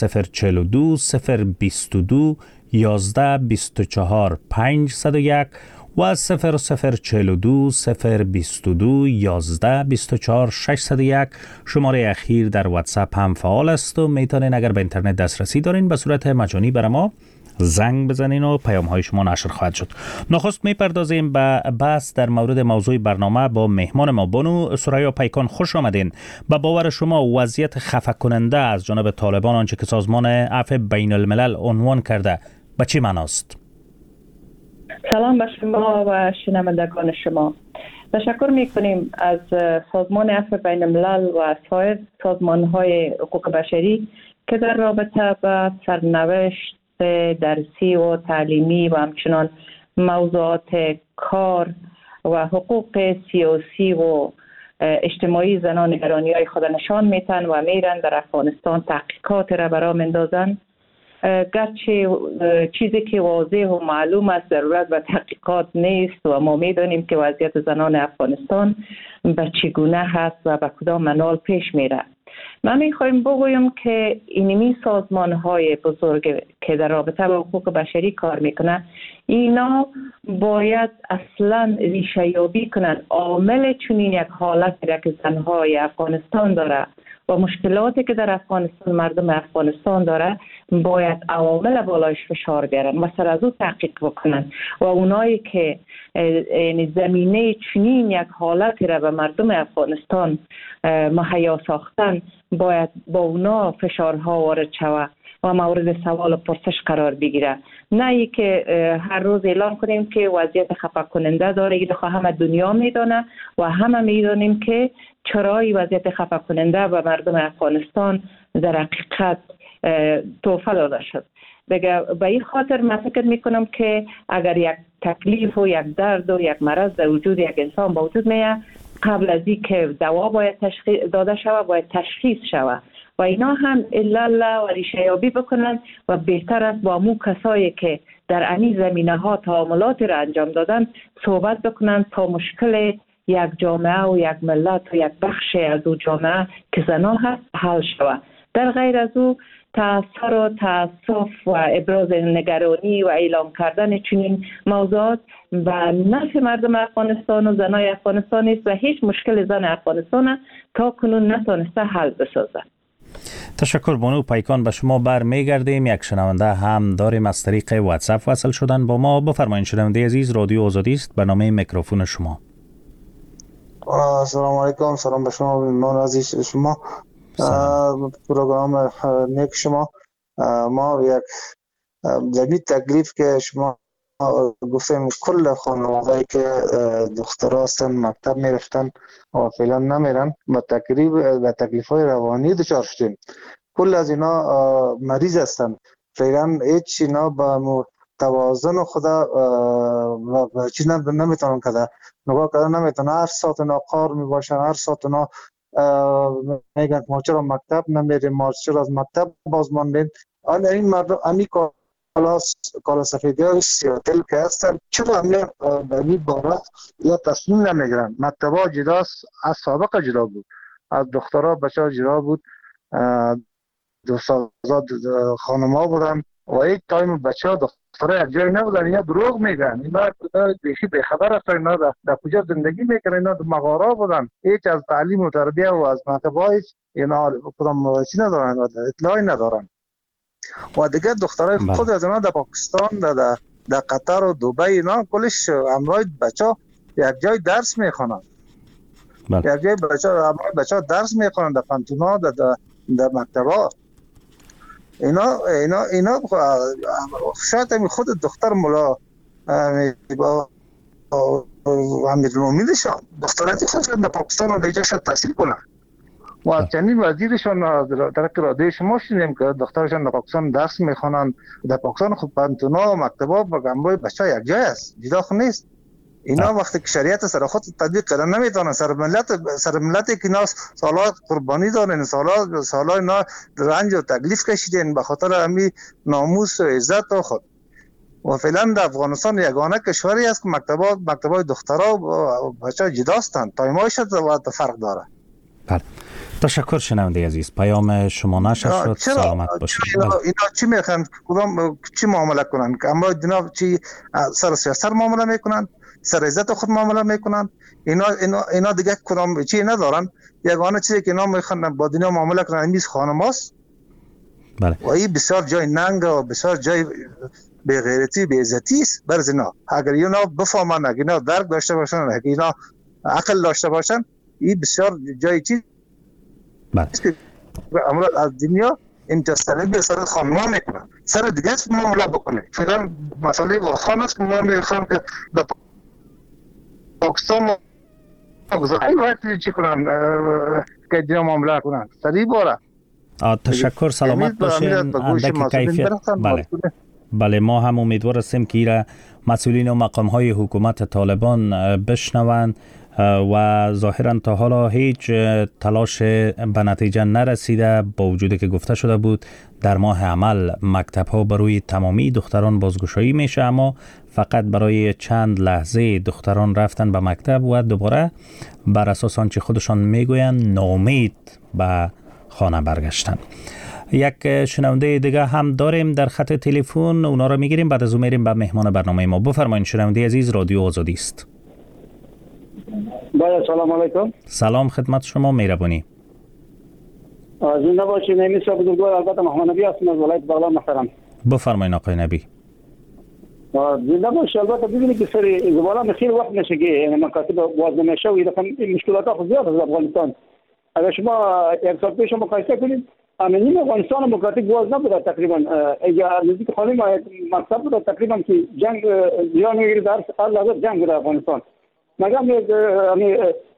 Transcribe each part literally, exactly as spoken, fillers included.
صفر چهل و دو صفر بیست و دو یازده بیست و چهار پنجصد و یک و صفر صفر چهل و دو صفر بیست و دو یازده بیست و چهار ششصد و یک. شماره اخیر در واتساپ هم فعال است و میتونین اگر به اینترنت دسترسی دارین به صورت مجانی بر ما زنگ بزنین و پیام های شما نشر خواهد شد. نخست میپردازیم به بحث در مورد موضوع برنامه با مهمان ما. بانو ثریا پیکان، خوش آمدین. به باور شما وضعیت خفه کننده از جانب طالبان آنچه که سازمان عفو بین الملل عنوان کرده به چی معناست؟ سلام به شما و شنوندگان شما. تشکر میکنیم از سازمان عفو بین الملل و سایر سازمان های حقوق بشری که در رابطه با سرنوشت درسی و تعلیمی و همچنان موضوعات کار و حقوق سیاسی و اجتماعی زنان ایرانی های خود نشان میتن و میرن در افغانستان تحقیقات را برا مندازن. گرچه چیزی که واضح و معلوم است ضرورت به تحقیقات نیست و ما میدانیم که وضعیت زنان افغانستان به چگونه هست و به کدام منوال پیش میره. من میخوایم بگویم که اینمی سازمان های بزرگ که در رابطه با حقوق بشری کار میکنن اینا باید اصلا ریشه یابی کنن عامل چنین یک حالتی را که زنهای افغانستان داره و مشکلاتی که در افغانستان مردم افغانستان داره باید عوامل بالایش فشار بیارن و سر از او تحقیق بکنن و اونایی که زمینه چنین یک حالتی را به مردم افغانستان مهیا ساختن باید با اونا فشارها وارد شود و مورد سوال و پرسش قرار بگیره. نه ای که هر روز اعلام کنیم که وضعیت خفه کننده داره. این همه دنیا میدانه و همه میدانیم که چرا این وضعیت خفه کننده به مردم افغانستان در حقیقت توفه داده شد. بگه به این خاطر من فکر میکنم که اگر یک تکلیف و یک درد و یک مرض در وجود یک انسان با وجود میاد قبل از این که دوا باید تشخیص داده شود باید تشخیص شود و اینا هم الا و ریشه یابی بکنن و بهتر است با مو کسایی که در این زمینه ها تعاملات را انجام دادن صحبت بکنن تا مشکل یک جامعه و یک ملت و یک بخش از او جامعه که زنا هست حل شود. در غیر از او تأثیر و تأسف و ابراز نگرانی و اعلام کردن چنین موضوعات و نفع مردم افغانستان و زنای افغانستان است و هیچ مشکل زن افغانستان تا کنون نتونسته حل بسازه. تشکر بانو پیکان. به شما بر میگردیم. یک شنونده هم داریم از طریق واتساپ وصل شدن با ما. بفرمایید شنونده عزیز، رادیو آزادی است، برنامه میکروفون شما. سلام علیکم. سلام به شما مهمان عزیز شما. پروگرام نیک شما. ما یک جدی تکلیف که شما گفتیم کل خانواده‌ای که دخترها هستن مکتب میرفتن و فعلا نمیرن با تکلیف و تکلیف‌های روانی دچار شدیم. کل از اینا مریض هستن. فعلا هیچ اینا با توازن خدا و چیز نمیتونن کده نگاه کردن نمیتونن. هر ساعت اینا کار میباشن، هر ساعت اینا میگن ما چرا مکتب نمیریم، ما چرا از مکتب باز ماندیم. حالا این مردم امی کلاس کالا سفیدی های سیاتل که هستن چرا همیان به این باره یا تصمیم نمیگرن. مکتب ها جداست، از سابقه جدا بود، از دخترها بچه ها جدا بود، دوستازاد خانم ها بودن و یک تایم بچه ها دخترها یک جای نبودن. اینا دروغ میگن، اینا بیشی بخبر هستن، اینا در کجا زندگی میکنن، اینا در مغارا بودن، هیچ از تعلیم و تربیه و از مکتب های اینا کدام چی ندارن، اطلاعی ندارن. و دیگه دخترای خود از اینا در پاکستان، در در قطر و دبی اینا کلش همراه بچه یک جای درس میخونن. یک جای بچه همراه بچه درس میخونن در پانتونا، در در مکتبا. اینا اینا اینا شاید همین خود دختر مولا با امیر المومنینشان دختراتی خودشان در پاکستان و دیگه شاید تحصیل کنن و چنین وزیرشان در اراده شما شنیدیم که دخترشان در پاکستان درس میخوانند. در پاکستان خود پانتونا و مکتبا و گمبای بچه یک جای است، جدا خو نیست. اینا وقتی که شریعت سر خود تطبیق کردن نمیتونن. سر ملت سر ملتی که اینا سالا قربانی دارن، سالا سالا اینا رنج و تکلیف کشیدن به خاطر همین ناموس و عزت و خود. و فعلا در افغانستان یگانه کشوری است که مکتبات مکتبای دخترها و بچه‌ها جدا هستند. تایمایش فرق داره. بله. تشکر شنونده عزیز، پیام شما نشر شد. سلامت باشید. اینا چی میخوان؟ کدام چی معامله کنن؟ اما جناب چی سر سیاست معامله میکنن؟ سر عزت خود معامله میکنن؟ اینا اینا اینا دیگه کدام چی ندارن؟ یگانه چیزی که اینا میخوان با دنیا معامله کنن میز خانماست. بله. و این بسیار جای ننگ و بسیار جای به غیرتی به عزتی است برای اینا. اگر اینا بفهمن، اگر اینا درک داشته باشن، اگر اینا عقل داشته باشن، این بسیار جای چی. بله. امروز از دنیا انتصاری به سر خانما میکنن، سر دیگه است معامله بکنه. فعلا مسئله واخان است که ما میخوام که در پاکستان گذاری وقتی چی کنن که دیگه معامله کنن سریع باره. تشکر، سلامت باشین. اندک کیفیت. بله. بله، ما هم امیدوار هستیم که ایره مسئولین و مقام های حکومت طالبان بشنوند و ظاهرا تا حالا هیچ تلاش به نتیجه نرسیده، با وجودی که گفته شده بود در ماه عمل مکتب ها بروی تمامی دختران بازگشایی میشه، اما فقط برای چند لحظه دختران رفتن به مکتب و دوباره بر اساس آنچه خودشان میگویند ناامید به خانه برگشتن. یک شنونده دیگه هم داریم در خط تلفن، اونا رو میگیریم، بعد از اون میریم به مهمان برنامه ما. بفرمایید شنونده عزیز، رادیو آزادی است. بله، سلام علیکم. سلام خدمت شما، مهربانی. زنده باشید. نمیشه بزرگوار البته محمد نبی هستم از ولایت بغلان محترم. بفرمایید آقای نبی. زنده باشید. البته ببینید که سری زباله خیلی وقت نشه که یعنی مکاتب باز نمیشه و این مشکلات ها زیاد از افغانستان. اگر شما یک سال پیش مقایسه کنید، امنیت افغانستان مکاتب باز نبوده تقریبا. اگر نزدیک خالی ما مکتب بوده تقریبا که جنگ ایران میگیره، در هر لحظه جنگ بوده افغانستان. مگر می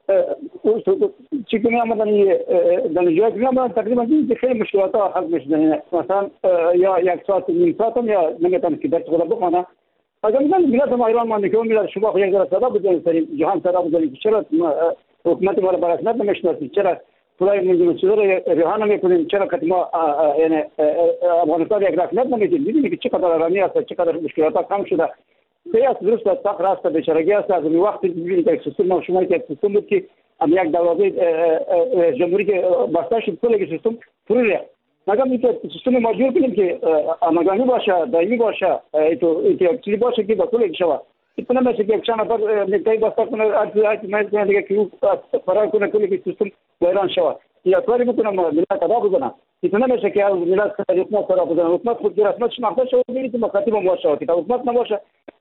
چی کنیم آمدن دانشجوی کنیم آمدن تقریبا دیگه خیلی مشکلات ها حل میشدن. مثلا یا یک ساعت نیم ساعت هم یا نمیتونم که درس خود بخونه. اگر میگن ملت ما ایران ما میگم ملت شما یک ذره صدا بزنید سری جهان صدا بزنید، چرا حکومت ما را برسنت نمیشناسید، چرا پولای منظور ریحان میکنید، چرا که ما یعنی افغانستان یک رسمیت نمیدید؟ میدونید که چقدر آرامی است، چقدر مشکلات ها کم شده. سیاست درست است، فقر است، بیچارگی است. از این وقتی ببینید که سیستم شما که سیستم بود که هم یک دروازه جمهوری که بسته شد کل سیستم فرو ریخت. مگر اینکه سیستم ما جور کنیم که آمدانی باشه، دائمی باشه، تو یک چیزی باشه که با کل شود. اتنا نمیشه که چند نفر نکای بسته کنه، ارتباطی میکنه دیگه که فرار کنه کل سیستم ویران شود. یا کاری میکنم ملت ادا بزنن. اتنا نمیشه که ملت حکومت سر بزنن. حکومت خود رسمیت شناخته شود، ببینید مکاتب باشه، که حکومت نباشه.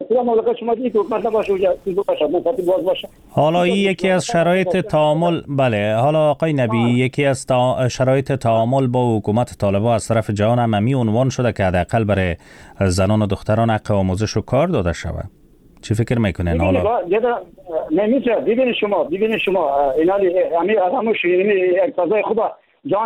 حالا این یکی از شرایط تعامل. بله، حالا آقای نبی یکی از تا... شرایط تعامل با حکومت طالبان از طرف جهان عمومی عنوان شده که حداقل برای زنان و دختران حق آموزش و کار داده شود. چی فکر میکنین حالا؟ نمیشه. ببینید شما ببینید شما اینا همین آدمش یعنی اقتضای خدا جان.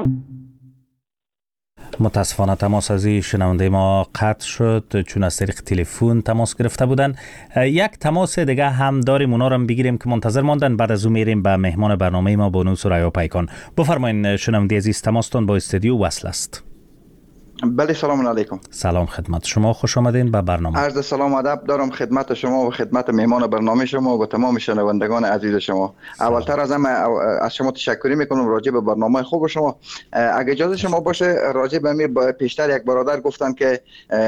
متاسفانه تماس از شنونده ما قطع شد چون از طریق تلفن تماس گرفته بودن. یک تماس دیگه هم داریم، اونا رو هم بگیریم که منتظر ماندن، بعد از اون میریم به مهمان برنامه ما بانو سریا پیکان. بفرمایید شنونده عزیز، تماستون با استودیو وصل است. بله، سلام علیکم. سلام خدمت شما، خوش آمدین به برنامه. عرض سلام و ادب دارم خدمت شما و خدمت مهمان برنامه شما و تمام شنوندگان عزیز شما. اولتر از همه از شما تشکر میکنم راجع به برنامه خوب شما. اگه اجازه شما باشه راجع به می پیشتر یک برادر گفتن که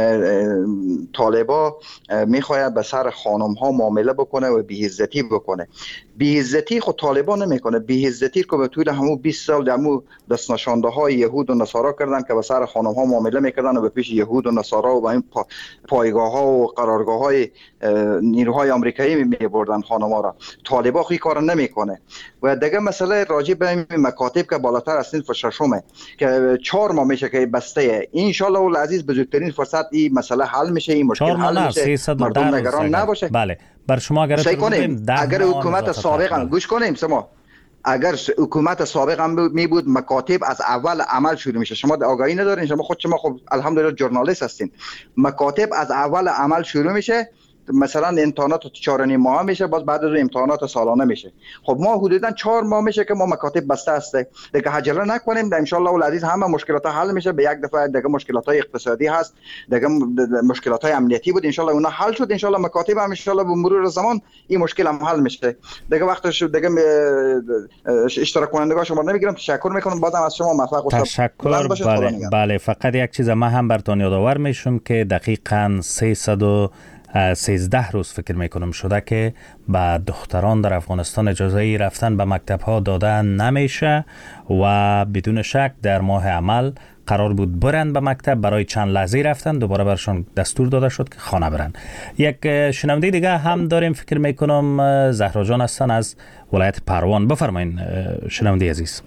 طالبا میخواید به سر خانم ها معامله بکنه و بی‌عزتی بکنه. بی‌عزتی خود طالبان نمیکنه. بی‌عزتی که به طول همو بیست سال دمو دست نشانده های یهود و نصارا کردن که به سر خانم ها معامله میکردن و به پیش یهود و نصارا و به این پا پایگاه ها و قرارگاه های نیروهای آمریکایی میبردن خانم ها را. طالبان خیلی کار نمیکنه. و دیگه مسئله راجع به مکاتب که بالاتر از صنف ششمه که چهار ماه میشه که بسته. ان شاء الله العزیز بزرگترین فرصت این مسئله حل میشه، این مشکل حل میشه، مردم نگران نباشه. بله، بر شما اگر اگر حکومت سابقا گوش کنیم شما، اگر حکومت سابق هم می بود مکاتب از اول عمل شروع میشه. شما آگاهی ندارین؟ شما خود شما خب الحمدلله ژورنالیست هستین. مکاتب از اول عمل شروع میشه مثلا امتحانات چهار و نیم ماه میشه، باز بعد از امتحانات سالانه میشه. خب ما حدودا چهار ماه میشه که ما مکاتب بسته است دیگه، عجله نکنیم. ان شاء الله العزیز همه مشکلات حل میشه به یک دفعه. دیگه مشکلات های اقتصادی هست، دیگه مشکلات های امنیتی بود، ان شاء الله اونا حل شد. ان شاء الله مکاتب هم ان شاء الله به مرور زمان این مشکل هم حل میشه دیگه. وقتش دیگه اشتراک کنندگان شما نمیگیرم. تشکر میکنم، بازم از شما موفق باشید. تشکر. بله بله، فقط یک چیز ما هم براتون یادآور میشم که دقیقاً سیصد و سیزده روز فکر میکنم شده که به دختران در افغانستان اجازه ای رفتن به مکتب ها دادن نمیشه و بدون شک در ماه عمل قرار بود برن به مکتب، برای چند لحظه رفتن، دوباره برشان دستور داده شد که خانه برن. یک شنونده دیگه هم داریم، فکر میکنم زهرا جان هستن از ولایت پروان. بفرمایین شنونده عزیز.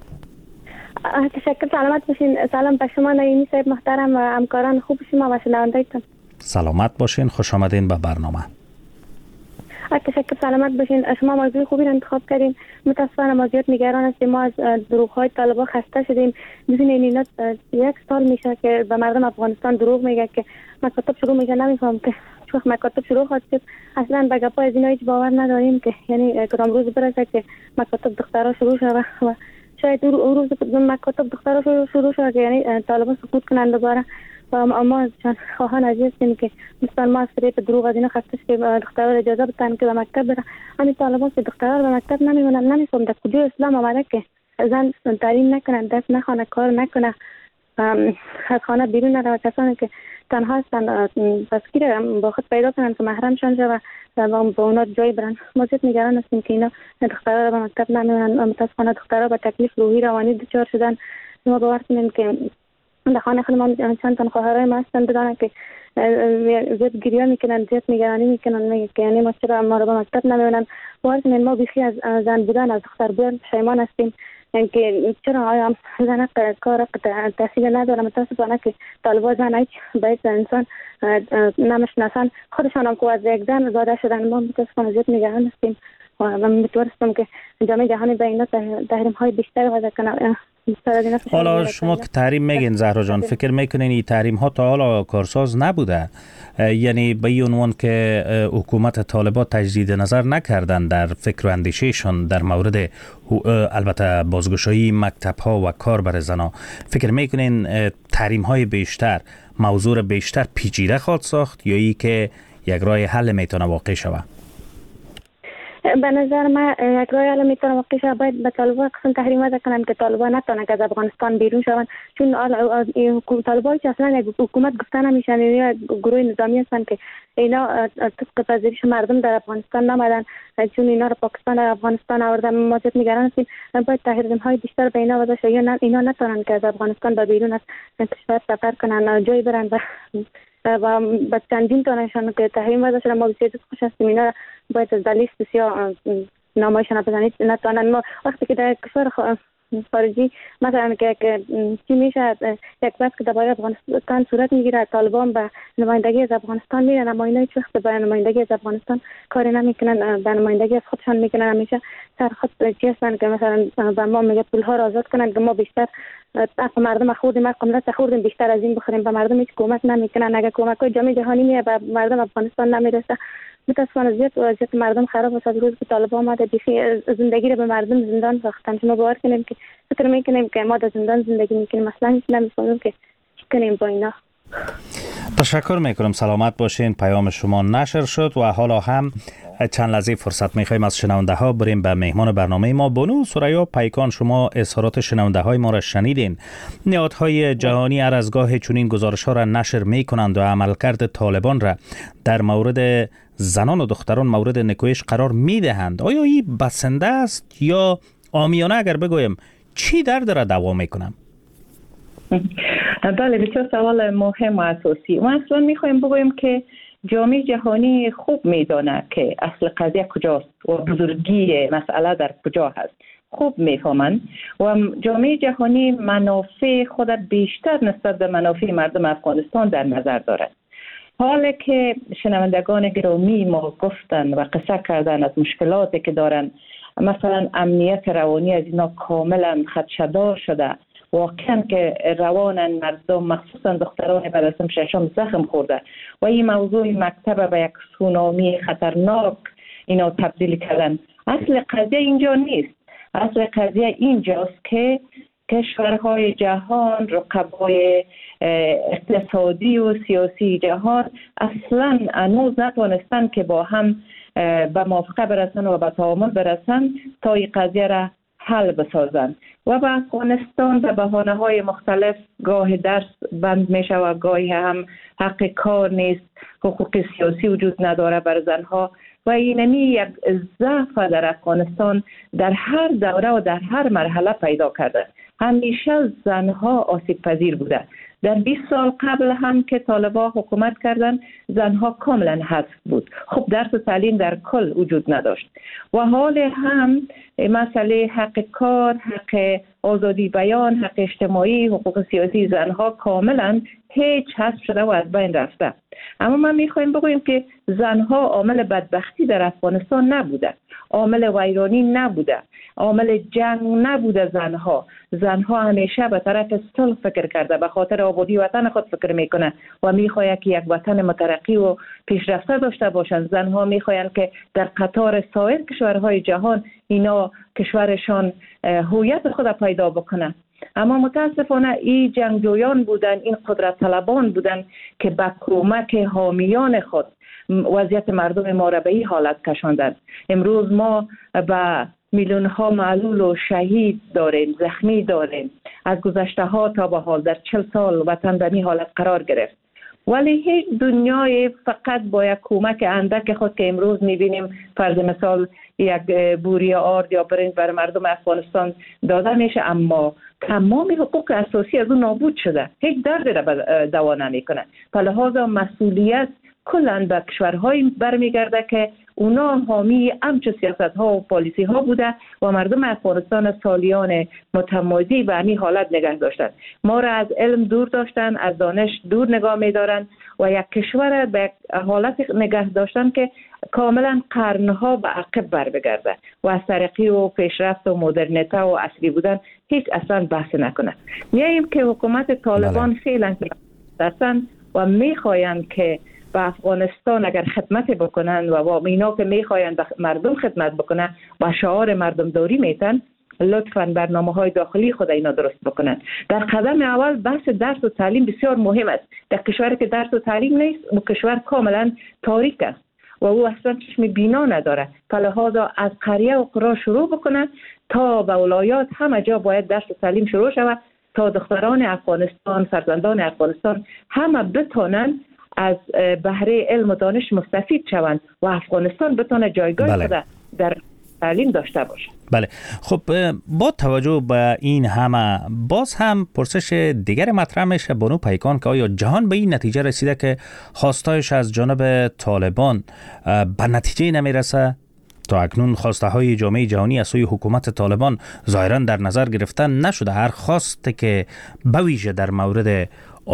تشکر، سلامت باشین. سلام به شما نعیمی صاحب محترم و همکاران خوب شما و شنوندگان. سلامت باشین، خوش آمدین به برنامه. تشکر، سلامت باشین. شما موضوع خوبی رو انتخاب کردین. متاسفانه ما زیاد نگران هستیم. ما از دروغ‌های طالبان خسته شدیم. ببینید اینا یک سال میشه که به مردم افغانستان دروغ میگه که مکاتب شروع میشه. نمیفهم که چون مکاتب شروع خواهد شد. اصلا به گپای از اینا هیچ باور نداریم که یعنی کدام روز برسه که مکاتب دخترها شروع شه و شاید اون روز مکاتب دخترها شروع شه که یعنی طالبان سقوط کنند دوباره. و ما چون خواهان عزیز هستیم که مثلا ما از فریب دروغ از اینا خسته که دخترها اجازه بدن که به مکتب بره. همین طالبان که دخترها به مکتب نمیمونن. نمیفهم در کجا اسلام آمده که زن تعلیم نکنن، دست نخونه، کار نکنه، از خانه بیرون نره و کسانی که تنها هستن تذکیر با خود پیدا کنن که محرم شن و با اونا جای برن. ما زیاد نگران هستیم که اینا دخترها رو به مکتب نمیمونن. متاسفانه دخترها با تکلیف روحی روانی دچار شدن. ما باور کنیم که در خانه خود ما چند تن خواهرای ما هستن بدانن که زیاد گریه میکنن، زیاد نگرانی میکنن، میگه که یعنی ما چرا ما رو به مکتب نمیمونن. باور کنیم ما بیخی از زن بودن، از دختر بودن پشیمان هستیم. اینکه چرا آیا زن کار تحصیل نداره. متاسفانه که طالبان زن هیچ باید انسان نمیشناسن. خودشان هم که از یک زن زاده شدن. ما متاسفانه زیاد نگران هستیم و امیدوارم که جامعه جهانی به اینا تحریم های بیشتر وضع کنه. حالا شما که تحریم میگین زهرا جان، فکر میکنین این تحریم ها تا حالا کارساز نبوده؟ یعنی به این عنوان که حکومت طالبان تجدید نظر نکردن در فکر و اندیشهشون در مورد البته بازگشایی مکتب ها و کار بر زنا، فکر میکنین تحریم های بیشتر موضوع بیشتر پیچیده خواهد ساخت یا ای که یک راه حل میتونه واقع شود؟ به نظر من یک راه حل میتونه واقع شود. باید به طالبان قسم تحریم وضع کنن که طالبان نتونن که از افغانستان بیرون شون، چون طالبان که اصلا یک حکومت گفتن نمیشن. یا گروه نظامی هستن که اینا طبق پذیرش مردم در افغانستان نمدن، چون اینا رو پاکستان در افغانستان آوردن. ما زیاد نگران هستیم. باید تحریم های بیشتر به اینا وضع شه یا اینا نتونن که از افغانستان به بیرون از کشور سفر کنن، جای برن و با چندین تانشان که تحریم وضع شده. ما بسیار خوش هستیم. اینا باید از دلیست بسیار نامایشان بزنید نتوانند. ما وقتی که در کشور خارجی مثلا که چی میشه یک بحث که درباره افغانستان صورت میگیره، طالبان به نمایندگی از افغانستان میرن اما اینا هیچ وقت به نمایندگی از افغانستان کاری نمیکنن، به نمایندگی از خودشان میکنن. همیشه سر خود چی هستن که مثلا به ما میگه پول ها را آزاد کنن که ما بیشتر حق مردم خوردیم، حق ملت خوردیم، بیشتر از این بخوریم. به مردم هیچ کمک نمیکنن. اگه کمک های جامعه جهانی میه به مردم افغانستان نمیرسه. متاسفانه زیاد وضعیت مردم خراب است. از روز که طالبان آمده بیخی زندگی رو به مردم زندان ساختن. شما باور کنیم که فکر میکنیم که ما در زندان زندگی میکنیم، اصلا هیچ نمیفهمیم که چی کنیم با اینا. تشکر میکنم، سلامت باشین. پیام شما نشر شد و حالا هم چند لحظه فرصت میخوایم از شنونده ها بریم به مهمان برنامه ما. بانو ثریا پیکان، شما اظهارات شنونده های ما را شنیدین. نهادهای جهانی هر از گاه چنین گزارش ها را نشر میکنند و عملکرد طالبان را در مورد زنان و دختران مورد نکوهش قرار میدهند. آیا این بسنده است یا عامیانه اگر بگویم چی درد را دوا میکنم؟ بله، بسیار سوال مهم و اساسی. ما اصلا میخوایم بگویم که جامعه جهانی خوب میدانه که اصل قضیه کجاست و بزرگی مسئله در کجا هست. خوب میفهمند و جامعه جهانی منافع خود بیشتر نسبت به منافع مردم افغانستان در نظر دارد. حالا که شنوندگان گرامی ما گفتن و قصه کردن از مشکلاتی که دارن، مثلا امنیت روانی از اینا کاملا خدشه‌دار شده واقعا که روان مردم مخصوصا دختران بعد از ششم زخم خورده و این موضوع مکتب به یک سونامی خطرناک اینا تبدیل کردن. اصل قضیه اینجا نیست. اصل قضیه اینجاست که کشورهای جهان، رقبای اقتصادی و سیاسی جهان اصلا هنوز نتونستن که با هم به موافقه برسن و به تعامل برسن تا این قضیه را حل بسازن و به افغانستان به بهانه های مختلف گاه درس بند میشه و گاهی هم حق کار نیست، حقوق سیاسی وجود نداره بر زنها و اینمی یک ضعف در افغانستان در هر دوره و در هر مرحله پیدا کرده. همیشه زنها آسیب پذیر بوده. در بیست سال قبل هم که طالبان حکومت کردن زنها کاملا حذف بود. خب درس و تعلیم در کل وجود نداشت و حال هم مسئله حق کار، حق آزادی بیان، حق اجتماعی، حقوق سیاسی زنها کاملا هیچ حذف شده و از بین رفته. اما من میخوایم بگویم که زنها عامل بدبختی در افغانستان نبوده، عامل ویرانی نبوده، عامل جنگ نبوده. زنها زنها همیشه به طرف صلح فکر کرده، به خاطر آبادی وطن خود فکر میکنه و میخواهد که یک وطن مترقی و پیشرفته داشته باشند. زنها میخواهند که در قطار سایر کشورهای جهان اینا کشورشان هویت خود پیدا بکنه. اما متاسفانه این جنگجویان بودن، این قدرت طلبان بودن که با کمک حامیان خود وضعیت مردم ما را به این حالت کشاندند. امروز ما با میلیون ها معلول و شهید داریم، زخمی داریم. از گذشته ها تا به حال در چل سال وطن به این حالت قرار گرفت. ولی هیچ دنیای فقط با یک کمک اندک خود که امروز میبینیم فرض مثال یک بوری آرد یا برنج بر مردم افغانستان داده میشه، اما تمام حقوق اساسی از اون نابود شده. هیچ دردی را دوا نمیکنه. به لحاظ مسئولیت کلا به کشورهای برمیگرده که اونا حامی همچه سیاست ها و پالیسی ها بوده و مردم افغانستان سالیان متمادی به همین حالت نگه داشتن. ما را از علم دور داشتن، از دانش دور نگاه می‌دارن و یک کشور به حالت نگه داشتن که کاملا قرنها به عقب بر بگرده و از ترقی و پیشرفت و مدرنیته و عصری بودن هیچ اصلا بحث نکنه. میاییم که حکومت طالبان فعلا هستن و میخواین که به افغانستان اگر خدمت بکنن و با اینا که میخواین به مردم خدمت بکنن و شعار مردم داری میتن، لطفاً برنامه های داخلی خود اینا درست بکنن. در قدم اول بحث درس و تعلیم بسیار مهم است. در کشوری که درس و تعلیم نیست، و کشور کاملا تاریک است و او اصلا چشم بینا نداره. فلهذا از قریه و قرا شروع بکنن تا به ولایات همه جا باید درس و تعلیم شروع شود تا دختران افغانستان، فرزندان افغانستان همه بتونن از بهره علم و دانش مستفید شوند و افغانستان بتونه جایگاه خود بله. در تعلیم داشته باشه. بله. خب با توجه به این همه باز هم پرسش دیگر مطرح میشه بانو پیکان که آیا جهان به این نتیجه رسیده که خواستایش از جانب طالبان به نتیجه نمیرسه؟ تا اکنون خواسته های جامعه جهانی از سوی حکومت طالبان ظاهرا در نظر گرفتن نشده. هر خواسته که به ویژه در مورد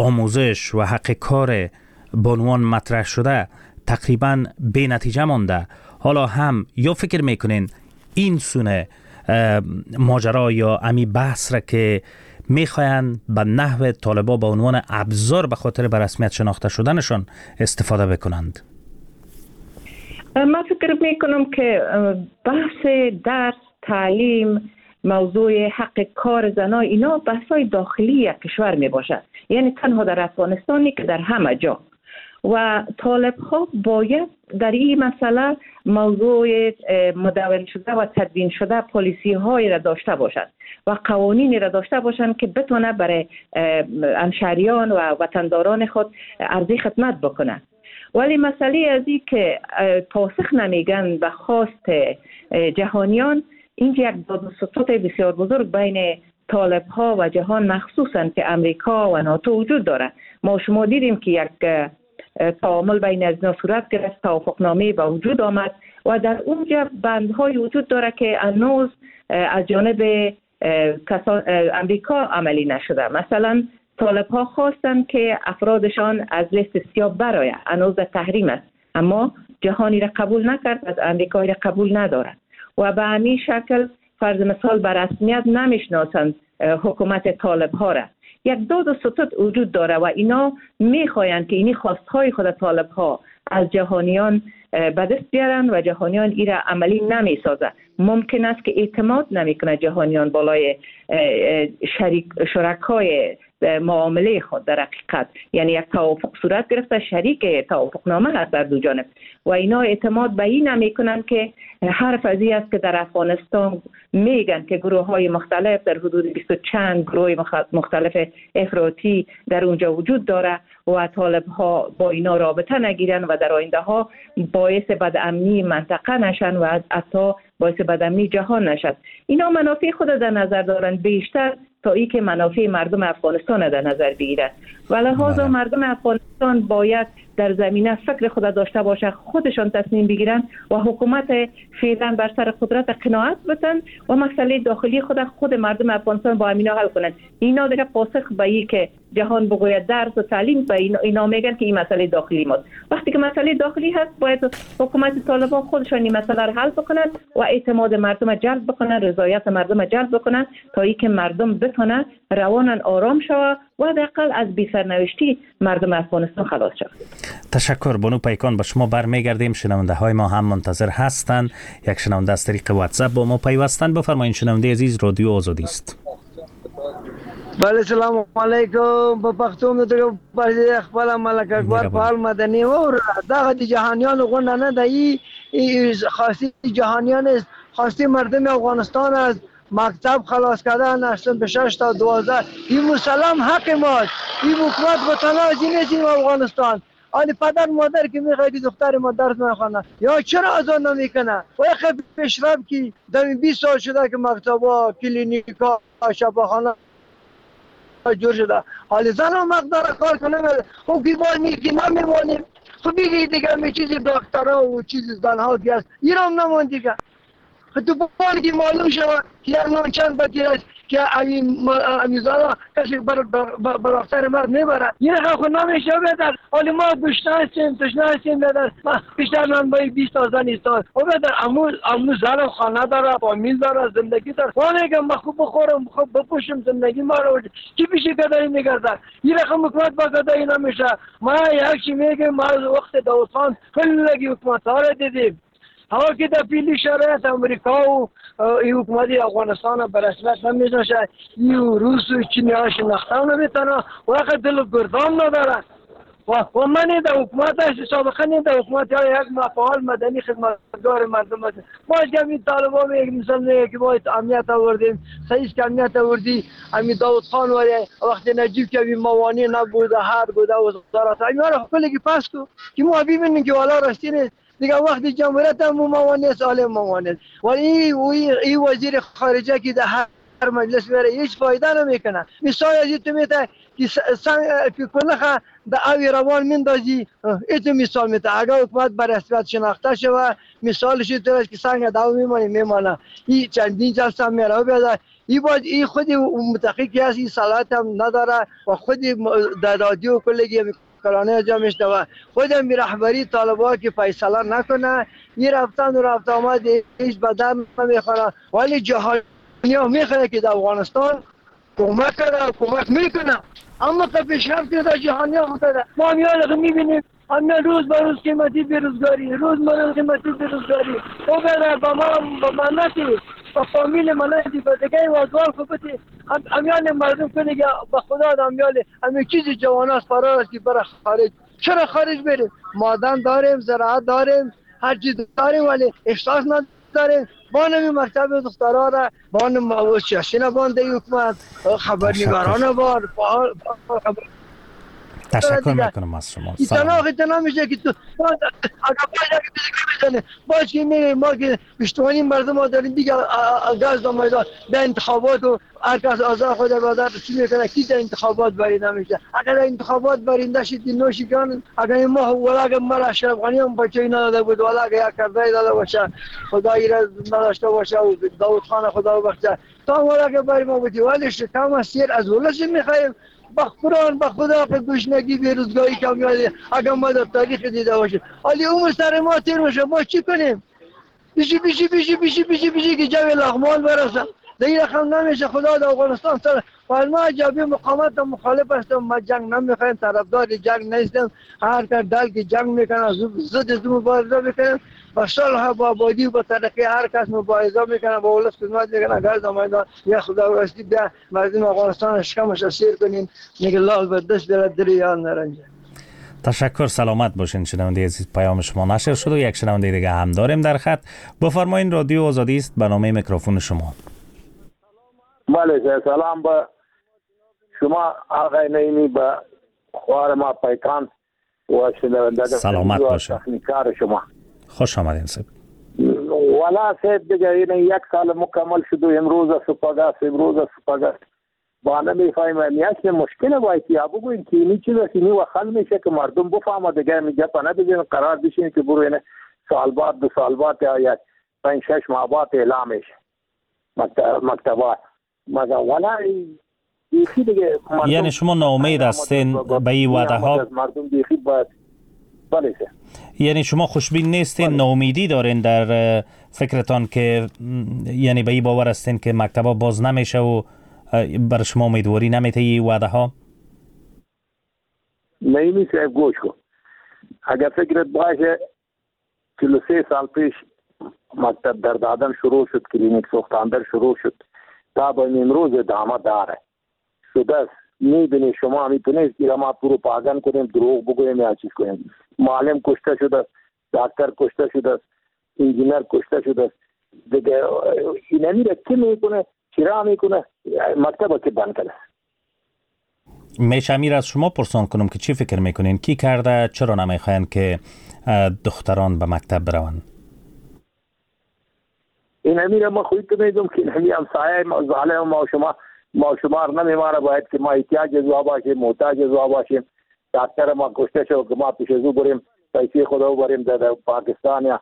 آموزش و حق کار بانوان مطرح شده تقریبا بی نتیجه مانده. حالا هم یا فکر میکنین این سونه ماجرا یا امی بحث را که میخواین به نحو طالبا به عنوان ابزار به خاطر به رسمیت شناخته شدنشان استفاده بکنند؟ من فکر میکنم که بحث درس، تعلیم، موضوع حق کار زنان اینا بحثای داخلی یک کشور می باشد. یعنی تنها در افغانستانی که در همه جا و طالب ها باید در این مسئله موضوع مدون شده و تدوین شده پالیسی های را داشته باشند و قوانینی را داشته باشند که بتونه برای همشهریان و وطنداران خود ارزی خدمت بکنه. ولی مسئله از این که پاسخ نمیگن به خواست جهانیان، اینجا یک داد و ستد بسیار بزرگ بین طالب ها و جهان مخصوصا که امریکا و ناتو وجود داره. ما شما دیدیم که یک تعامل بین از اینا صورت گرفت، توافقنامه به وجود آمد و در اونجا بندهای وجود داره که هنوز از جانب امریکا عملی نشده. مثلا طالب ها خواستن که افرادشان از لیست سیاه برآید، هنوز تحریم است، اما جهانی را قبول نکرد، از امریکایی را قبول ندارد و به همین شکل فرض مثال بر رسمیت نمیشناسند حکومت طالب ها را. یک داد و ستد وجود داره و اینا میخواین که اینی خواستهای خود طالب ها از جهانیان به دست بیارن و جهانیان ایره عملی نمی سازه. ممکن است که اعتماد نمیکنه جهانیان بالای شریک شرکای معامله خود در حقیقت، یعنی یک توافق صورت گرفته، شریک توافق نامه هست در دو جانب و اینا اعتماد به این نمیکنن که حرف ازی است که در افغانستان میگن که گروه های مختلف در حدود بیست و چند گروه مختلف افراطی در اونجا وجود داره و طالب ها با اینا رابطه نگیرن و در آینده ها باعث بدامنی منطقه نشن و حتی باعث بدامنی جهان نشد. اینا منافع خود در نظر دارن بیشتر تا ای که منافع مردم افغانستان در نظر بگیرد و لحاظا مردم افغانستان باید در زمینه فکر خود داشته باشه، خودشان تصمیم بگیرن و حکومت فعلا بر سر قدرت قناعت بتن و مسئله داخلی خود خود مردم افغانستان با اینا حل کنن. اینا دیگه پاسخ به این که جهان بگوید درس و تعلیم به اینا, اینا میگن که این مسئله داخلی ماست. وقتی که مسئله داخلی هست باید حکومت طالبان خودشان این مسئله رو حل بکنن و اعتماد مردم جلب بکنن، رضایت مردم جلب بکنن تا ای که مردم بتونه روانن آرام شوه و حداقل از بی سرنوشتی مردم افغانستان خلاص شود. تشکر بانو پیکان. به شما برمیگردیم. شنونده های ما هم منتظر هستند. یک شنونده از طریق واتساپ با ما پیوستن. بفرمایید شنونده عزیز، رادیو آزادی است. بله سلام علیکم. په پښتو مې ته په خپل ملک اکبر فعال مدني و دغه د جهانیانو غونډه نه دی، خاصی جهانیان است، خاصی مردم افغانستان است. مکتب خلاص کردن اصلا به شش تا دوازده این مسلم حق ماست. این حکومت به تنازی نیستیم افغانستان. آنی پدر مادر که میخواید دختر ما درس نخوانه یا چرا آزاد نمیکنه و یک پیشرفت که در بیست سال شده که مکتبا، کلینیکا، شفاخانه جور شده، حالی زن و مقدار کار کنه خب که باید میگی نمیمانیم. خب بگی دیگه می چیزی دکترها و چیزی زنها که هست ایرام نمان دیگه. تو بانی که معلوم شود که یک چند بطیر است که امیزالا کسی بر اختر مرد میبرد. این خود نمیشه بدر. حالی ما گشته هستیم، تشنه هستیم بدر. ما بیشتر من باید بیست تا زن ایستان و بدر امو زن خانه داره، فامیل داره، زندگی داره. ما میگم ما خوب بخورم، خوب بپوشم، زندگی ما رو چی پیشی گدایی میگردن. این رقم حکومت با گدایی نمیشه. ما یک چی میگم ما وقت داود خان کلگی حکومت ها رو دیدیم. هوا که در پیلی شرایط امریکا و ای حکومت افغانستان بر رسمیت نمیشناسه، ای روس و چینی ها شناخته نمیتونه و وقت دل گردان نداره و من در حکومت هست سابقا در حکومت ها یک مفعال مدنی خدمتگار مردم هست. باید که همین طالبا میگه مثلا میگه که باید امنیت آوردیم، سعیز که امنیت آوردی همین داود خان وقتی نجیب که همین موانی نبوده هر بوده وزارت همین ها را کلگی پس کو که ما ببینیم که والا راستی نیست دیگه. وقتی جمهوریت هم موانع سالم موانع ولی ای وزیر خارجه که در هر مجلس میره هیچ فایده نمیکنه. مثال از تو میته که که کلخه در آوی روان میندازی ایتو مثال میته. اگر حکومت بر رسمیت شناخته شوه مثالش تو است که سنگ داو میمانی میمانه. این چندین جلسه هم میره بیاد ای باید ای خودی متحقیقی هست، این صلاحیت هم نداره و خودی در رادیو کلگی کلانه جا میشنوه. خودم بی رهبری طالبا که فیصله نکنه این رفتن و رفت آمد هیچ بدن نمیخوره. ولی جهانی ها میخوره که در افغانستان کمک کنه، کمک میکنه اما که پیشرفت در جهانی ها خطره. ما همیان که میبینیم همین روز به روز قیمتی بیروزگاری، روز به روز قیمتی بیروزگاری او بدر با ما با منتی با فامیل منتی با دیگه وزوال خوبتی همیان مردم کنه که با خدا همیان همین چیزی جوان هست فرار است که برای خارج. چرا خارج بریم؟ مادن داریم، زراعت داریم، هر چیز داریم ولی احساس نداریم. بانمی مکتب دخترها را بانم شاشین بانده حکومت خبرنگاران بار خبر تشکر میکنم از شما. سلام. ایتنا میشه که تو اگر باید که بزنه باید که میگه ما که بیشتوانی مردم ها داریم دیگه گاز دو میدان در انتخابات و هر کس آزاد خود بادر چی میکنه کی در انتخابات برینده میشه. اگر در انتخابات برینده شد این نوشی کن اگر ما ولا اگر مرا اشرف غنی هم بچه نداده بود ولا اگر یک کرده داده باشه خدا ایره نداشته باشه و داود خان خدا بخشه تا ولا اگر برای ما بودی ولی شکم سیر از ولش میخوایم بخوران به خدا که گشنگی بیروزگاری کمیالی اگر ما در تاریخ دیده باشیم. ولی عمر سر ما تیر میشه ما چی کنیم؟ بیشی بیشی بیشی بیشی بیشی بیشی که جوی لغمان برسن این رقم نمیشه. خدا در افغانستان سر و ما جابی مقامات مخالف هستم. ما جنگ نمیخوایم، طرفدار جنگ نیستم. هر کار دل که جنگ میکنه زود از مبارزه میکنم با صلح با آبادی و با ترقی. هر کس مبارزه میکنه با اولاد خدمت میکنه. گرد میدان یا خدا راستی بیا مردم افغانستان شکمش سیر کنیم. میگه لال به دست بیاره دل یاد نرنجه. تشکر، سلامت باشین. شنونده عزیز، پیام شما نشر شد و یک شنونده دیگه هم داریم در خط. بفرمایید، رادیو آزادی است، برنامه میکروفون شما. بله، سلام به شما آقای نعیمی، به خوار ما پیکان و شنونده سلامت باشین. تکنیکار شما خوش آمدین صاحب. والا صاحب دیگه این یک سال مکمل شد و امروز سپاگاس امروز سپاگاس با نمیفهمم. یک مشکل باید یا بگوین که این چیز است و حل میشه که مردم بفهمه دیگه. میگه پناه بزنین قرار بشین که برو این سال بعد دو سال بعد یا پنج شش ماه بعد اعلام میشه مکتبات مگه. والا بیخی دیگه یعنی شما ناامید هستین به این وعده ها؟ مردم بیخی باید. بله سه. یعنی شما خوشبین نیستین، ناامیدی دارین در فکرتان که یعنی به این باور هستین که مکتبا باز نمیشه و بر شما امیدواری نمیته این وعده ها؟ نعیمی صاحب گوش کن، اگر فکرت باشه چهل و سه سال پیش مکتب در دادن شروع شد، کلینیک سوختاندر شروع شد، تا به امروز ادامه داره شده است. میبینی شما میتونید که ما پروپاگاند کنیم، دروغ بگوییم یا چیز کنیم. معلم کشته شده، دکتر کشته شده، انجینر کشته شده دیگه. این میره کی میکنه؟ چرا میکنه؟ مکتب که بند کنه. میشه امیر از شما پرسان کنم که چی فکر میکنین؟ کی کرده؟ چرا نمیخواین که دختران به مکتب بروند؟ این امیر ما خودت میدونم که این امیر همسایه ما ظالم ما شما ما شمار نمیماره. باید که ما احتیاج زوا باشیم، محتاج زوا باشیم. دکتر ما کشته شد که ما پیش زو بریم پیسه خدا بریم در پاکستان یا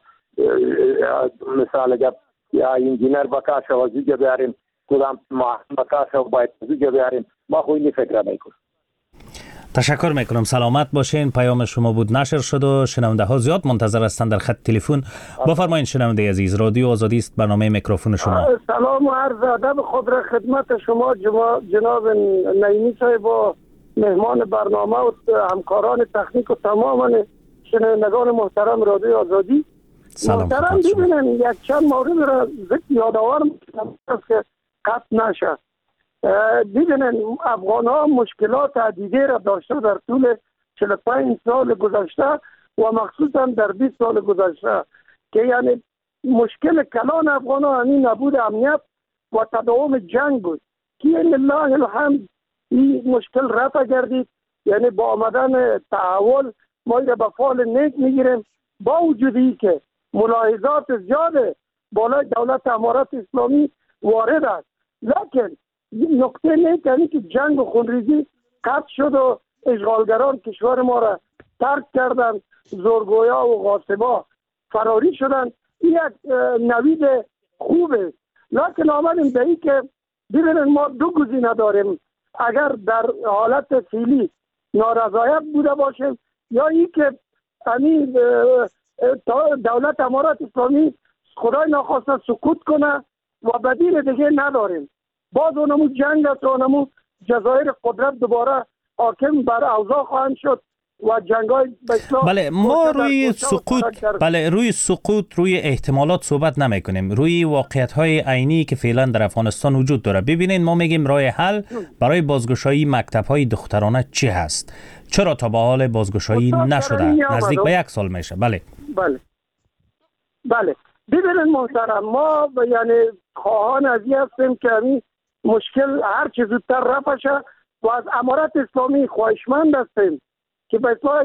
مثال اگر یا انجینر بکاشه و زوجه بیاریم کدام ما بکاشه و باید زوجه بیاریم. ما خوی فکر نمیکنم. تشکر میکنم، سلامت باشین. پیام شما بود نشر شد و شنونده ها زیاد منتظر هستند در خط تلفن. بفرمایید شنونده عزیز، رادیو آزادی است، برنامه میکروفون شما. سلام و عرض ادب خود را خدمت شما جناب نعیمی صاحب و مهمان برنامه و همکاران تکنیک و تمام شنوندگان محترم رادیو آزادی. محترم ببینن یک چند مورد را یادآور میکنم که قطع نشه. دیدن افغان ها مشکلات عدیده را داشته در طول چهل و پنج سال گذشته و مخصوصا در بیست سال گذشته که یعنی مشکل کلان افغان ها همین نبود امنیت و تداوم جنگ بود که الله الحمد این مشکل رفع گردید. یعنی با آمدن تحول ما را به فال نیک میگیریم، با وجودی که ملاحظات زیاده بالای دولت امارت اسلامی وارد است، لیکن نکته نیکنی که جنگ و خونریزی قطع شد و اشغالگران کشور ما را ترک کردن، زورگویا و غاصبا فراری شدن. این یک نوید خوبه، لیکن آمدیم به این که ببینید ما دو گزینه داریم. اگر در حالت فعلی نارضایت بوده باشیم یا این که همین دولت امارت اسلامی خدای ناخواسته سکوت کنه و بدیل دیگه نداریم. باز اونمو جنگ است و اونمو جزایر قدرت دوباره حاکم بر اوضاع خواهند شد و جنگای بله ما روی سقوط بله روی سقوط روی احتمالات صحبت نمی کنیم، روی واقعیت های عینی که فعلا در افغانستان وجود داره. ببینید ما میگیم راه حل برای بازگشایی مکتب های دخترانه چی هست؟ چرا تا به حال بازگشایی نشده؟ نزدیک به یک سال میشه. بله بله بله ببینید محترم، ما یعنی خواهان از این هستیم که همین مشکل هر چه زودتر رفع شه و از امارت اسلامی خواهشمند هستیم که به اصلاح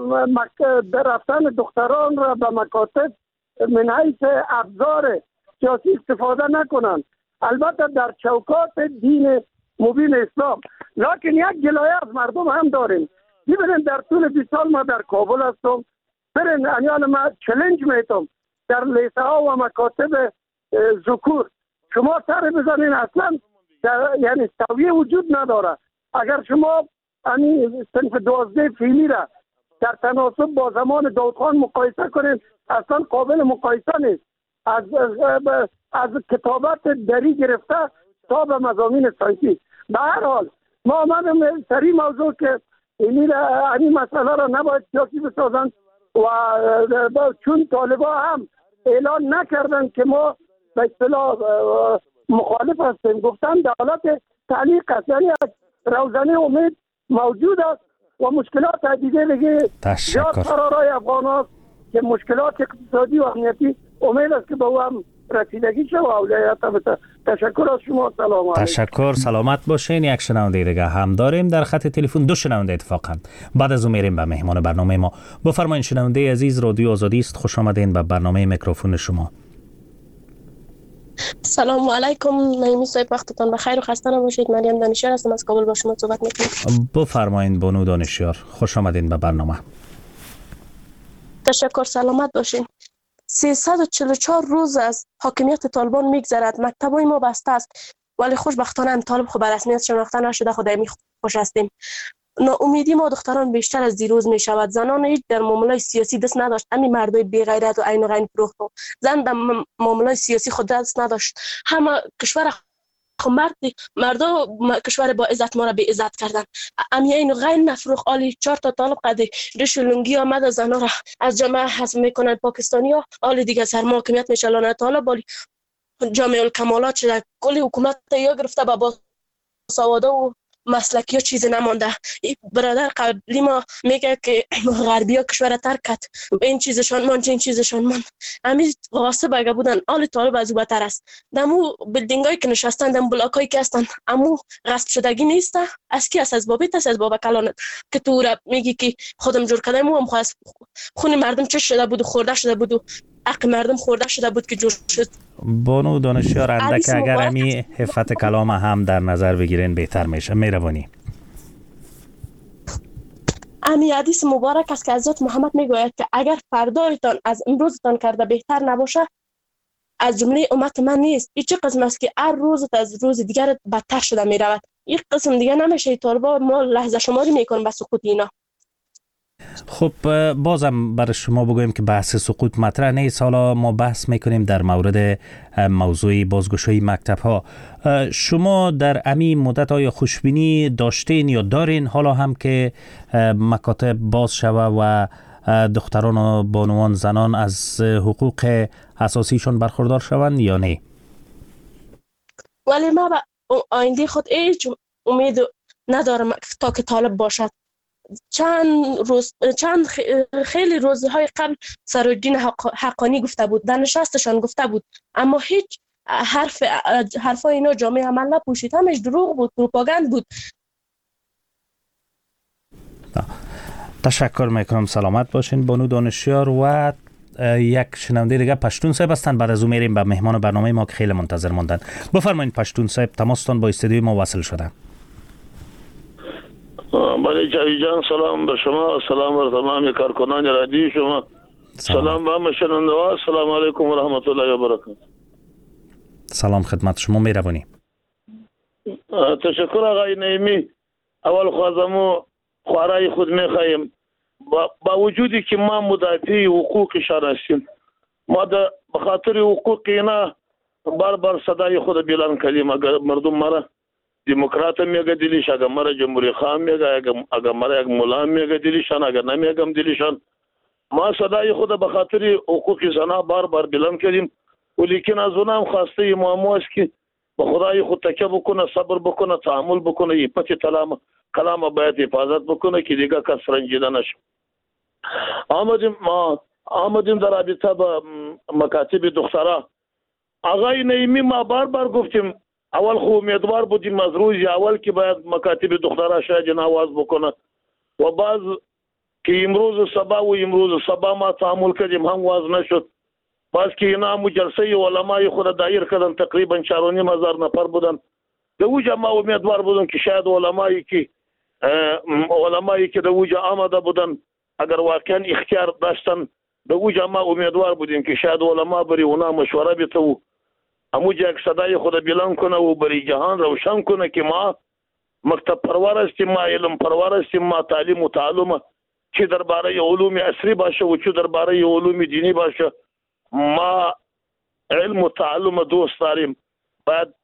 در رفتن دختران را به مکاتب من حیث ابزار سیاسی استفاده نکنند، البته در چوکات دین مبین اسلام. لکن یک گلایه از مردم هم داریم. ببینید در طول بیست سال ما در کابل هستم، برین انیان ما چلنج میتم در لیسه ها و مکاتب ذکور شما سر بزنین اصلا یعنی تاویه وجود نداره. اگر شما یعنی صنف دوازده فیلی را در تناسب با زمان داود خان مقایسه کنید اصلا قابل مقایسه نیست. از از کتابت دری گرفته تا به مضامین سایتی. به هر حال ما آمدیم سری موضوع که این این مسئله را نباید سیاسی بسازند و چون طالبا هم اعلان نکردن که ما به اصطلاح مخالف هستیم، گفتن دولت تعلیق است، یعنی روزنه امید موجود است و مشکلات دیگه دیگه زیاد قرارای افغان هاست که مشکلات اقتصادی و امنیتی امید است که با او هم رسیدگی شد و اولویت هم. تشکر از شما. سلام علیکم. تشکر، سلامت باشین. یک شنونده دیگه هم داریم در خط تلفن، دو شنونده اتفاقا. بعد از اون میریم به مهمان برنامه ما. بفرمایید شنونده عزیز، رادیو آزادی است، خوش آمدین به برنامه میکروفون شما. سلام علیکم نعیمی صاحب، وقتتان بخیر و خسته نباشید. مریم دانشیار هستم، از کابل با شما صحبت میکنم. بفرمایید بانو دانشیار، خوش آمدین به برنامه. تشکر، سلامت باشین. سیصد و چهل و چهار روز از حاکمیت طالبان میگذرد، مکتبای ما بسته است، ولی خوشبختانه هم طالب خو به رسمیت شناخته نشده. خدای می خوش هستیم. ناامیدی ما دختران بیشتر از دیروز می شود. زنان هیچ در معاملات سیاسی دست نداشت. همین مردای بی غیرت و عین و غین فروخت. زن در معاملات سیاسی خود دست نداشت. همه کشور خو مردی مردا کشور با عزت ما را بی عزت کردن. امی عین و غین نفروخ. آلی چهار تا طالب قدی رش لنگی آمد زنا را از جامعه حذف میکنن پاکستانی ها. آلی دیگه سر حاکمیت میشلانه طالب. آلی جامعه الکمالات شده. کلی حکومت یا گرفته با سواده و مسلکی ها چیزی نمانده. برادر قبلی ما میگه که غربی ها کشور ترک کرد، این چیزشان من این چیزشان من همین غاصب اگه بودن. آل طالب از او بتر است. دمو بلدینگ هایی که نشستن، دم بلاک هایی که هستن، امو غصب شدگی نیسته. از کی است؟ از بابیت است، از بابا کلانت که تو را میگی که خودم جور کردم. مو هم خواست خون مردم چه شده بود و خورده شده بود و حق مردم خورده شده بود که جور شد. بانو دانشیار اندک اگر همی حفت کلام هم در نظر بگیرین بهتر میشه. مهربانی. امی حدیث مبارک است که حضرت محمد میگوید که اگر فردایتان از امروزتان کرده بهتر نباشه از جمله امت من نیست. این چه قسم است که هر روزت از روز دیگر بدتر شده میرود. این قسم دیگه نمیشه. طالبا ما لحظه شماری میکنن به سقوط اینا. خب بازم برای شما بگویم که بحث سقوط مطرح نیست. حالا ما بحث میکنیم در مورد موضوع بازگشایی مکتب ها. شما در امی مدت های خوشبینی داشتین یا دارین حالا هم که مکاتب باز شوه و دختران و بانوان زنان از حقوق اساسیشون برخوردار شوند یا نه؟ ولی ما به آینده خود هیچ امید ندارم تا که طالب باشد. چند روز چند خیلی روزهای قبل سراجدین حقانی گفته بود، در نشستشان گفته بود، اما هیچ حرف حرفای اینا جامعه عمل نپوشید. همش دروغ بود، پروپاگاند بود. تشکر میکنم، سلامت باشین بانو دانشیار. و یک شنونده دیگه پشتون صاحب هستن. بعد از اون میریم به مهمان برنامه ما که خیلی منتظر ماندن. بفرمایید پشتون صاحب، تماستان با استودیوی ما وصل شده. بله جاوید جان، سلام به شما، سلام بر تمام کارکنان رادیو شما، سلام, سلام به همه شنونده. سلام علیکم و رحمت الله و برکاته. سلام خدمت شما، مهربانی. تشکر آقای نعیمی. اول خواستم خوارای خود میخوایم با, با وجودی که ما مدافع حقوقشان هستیم، ما به خاطر حقوق اینا بار بار صدای خود بلند کردیم. اگر مردم مرا دموکرات میگه دلیش، اگر مرا جمهوری خواه میگه، اگر مرا یک مولا میگه دلیشان، اگر نمیگم دلیشان. ما صدای خود به خاطر حقوق زنان بار بار بلند کردیم. ولیکن از اونم خواسته معمو است که به خدای خود تکیه بکنه، صبر بکنه، تحمل بکنه، ایپت کلام کلام باید حفاظت بکنه که دیگه کس رنجیده نشه. آمدیم ما آمدیم در رابطه با مکاتب دخترها. آقای نعیمی ما بار بار گفتیم، اول خو امیدوار بودیم از روز اول که باید مکاتب دخترها شاید نواز بکنه و بعض که امروز سبا و امروز سبا ما تعامل کردیم هم واز نشد. باز که اینا هم جلسه علمای خود دایر کردن، تقریبا چهار و نیم هزار نفر بودن. در اوجا ما امیدوار بودن که شاید علمایی که علمایی که در اوجا آمده بودن اگر واقعا اختیار داشتن، در اوجا ما امیدوار بودیم که شاید علما بری اونا مشوره بیته و اموجا یک صدای خود بلند کنه و بری جهان روشن کنه که ما مکتب پرور هستیم، ما علم پرور هستیم، ما تعلیم و تعلم چه درباره علوم عصری باشه و چه درباره علوم دینی باشه ما علم و تعلم دوست داریم. باید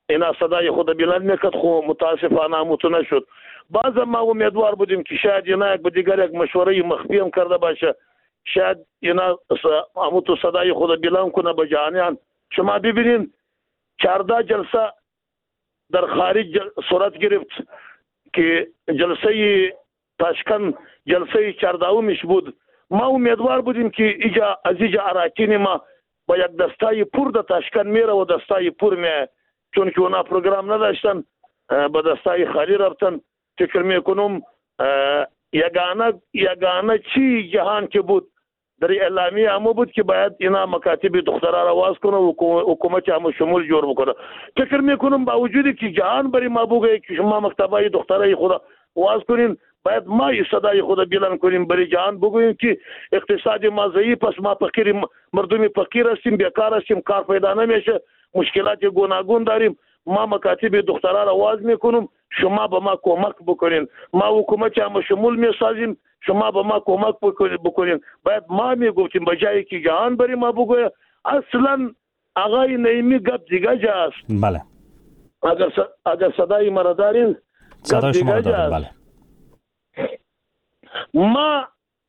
اینا صدای خود بلند میکرد، خو متاسفانه هموتو نشد. بعض ما امیدوار بودیم که شاید اینا یک به دیگر یک مشوره مخفی هم کرده باشه، شاید اینا هموتو صدای خود بلند کنه به جهانیان. شما ببینین چهارده جلسه در خارج صورت گرفت که جلسه تاشکند جلسه چهاردهمیش بود. ما امیدوار بودیم که ایجا از ایجا اراکین ما با یک دستای پور در تاشکند میره و دستای پور میه، چون که اونا پروگرام نداشتن با دستای خالی رفتن. فکر میکنم یگانه یگانه چی جهان که بود در اعلامیه همو بود که باید اینا مکاتب دخترها را واز کنه و حکومت همو شمول جور بکنه. فکر میکنم با وجودی که جهان بری ما بگه که شما مکتبای دخترای خدا واز کنین، باید ما صدای خود بلند کنیم برای جهان بگوییم که اقتصاد ما ضعیف، پس ما فقیر، مردم فقیر هستیم، بیکار هستیم، کار پیدا نمیشه، مشکلات گوناگون داریم. ما مکاتب دخترها را واز میکنم، شما به ما کمک بکنین. ما حکومت هم شمول میسازیم، شما به ما کمک بکنین. باید ما میگفتیم به جایی که جهان بری ما بگویه. اصلا آقای نعیمی گپ دیگه جاست. بله. اگر اگر صدای مرا دارین، صدای شما دارین. بله. ما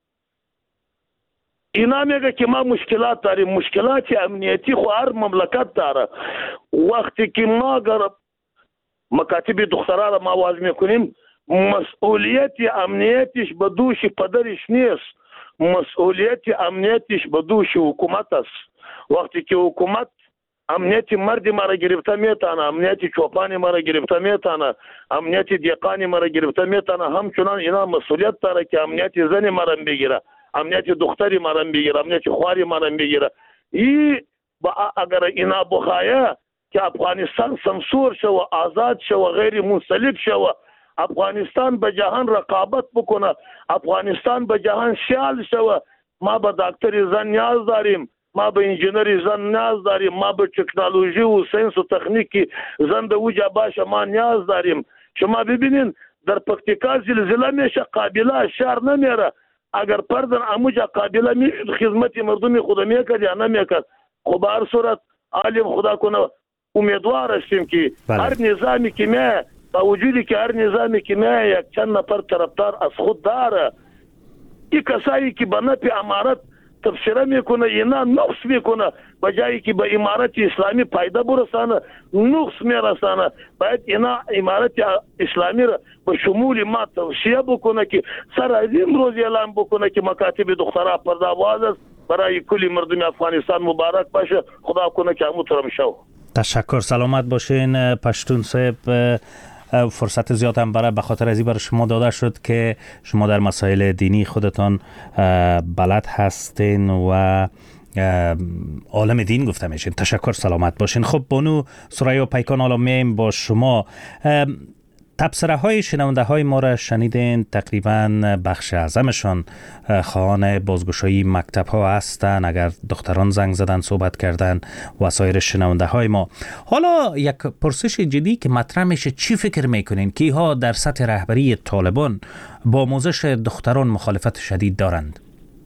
اینا میگه که ما مشکلات داریم، مشکلات امنیتی خو هر مملکت داره. وقتی که ما اگر مکاتب دخترها را ما واز میکنیم، مسئولیت امنیتش به دوش پدرش نیست، مسئولیت امنیتش به دوش حکومت است. وقتی که حکومت امنیت مرد ما را گرفته میتانه، امنیت چوپان ما را گرفته میتانه، امنیت دیقان ما را گرفته میتانه، همچنان اینا مسئولیت داره که امنیت زن ما را بگیره، امنیت دختری ما را بگیره، امنیت خواری ما را بگیره. ای اگر اینا بخواهد که افغانستان سمسور شو، آزاد شو، غیر منسلک شو، افغانستان به جهان رقابت بکنه، افغانستان به جهان شیال شو، ما به دکتری زن نیاز داریم، ما به انجینری زن نیاز داریم، ما به تکنولوژی و ساینس و تکنیکی زن به وجه باشه ما نیاز داریم. شما ببینین در پکتیکا زلزله میشه، قابله شهر نمیره. اگر پردن اموجه قابله میشد خدمت مردمی خدا میکرد یا نمیکرد. خب به هر صورت عالم خدا کنه امیدوار هستیم که بله. هر نظامی که میه با وجودی که هر نظامی که میه یک چند نفر طرفدار از خود داره، این کسایی که به نفع امارت تبصره میکنه اینا نقص میکنه، به جایی که به امارت اسلامی پایده برسانه نقص میرسانه. باید اینا امارت اسلامی را به شمول ما توصیه بکنه که سر از این روز اعلام بکنه که مکاتب دخترها پرده واز است. برای کلی مردم افغانستان مبارک باشه. خدا کنه که همون طرم شو. تشکر، سلامت باشین پشتون صاحب. فرصت زیاد هم برای به خاطر ازی برای شما داده شد که شما در مسائل دینی خودتان بلد هستین و عالم دین گفته میشین. تشکر، سلامت باشین. خب بانو سریا پیکان، حالا میایم با شما. تبصره های شنونده های ما را شنیدین، تقریبا بخش اعظمشان خواهان بازگشایی مکتب ها هستن. اگر دختران زنگ زدن صحبت کردن و سایر شنونده های ما. حالا یک پرسش جدی که مطرح میشه، چی فکر میکنین که ها در سطح رهبری طالبان با آموزش دختران مخالفت شدید دارند؟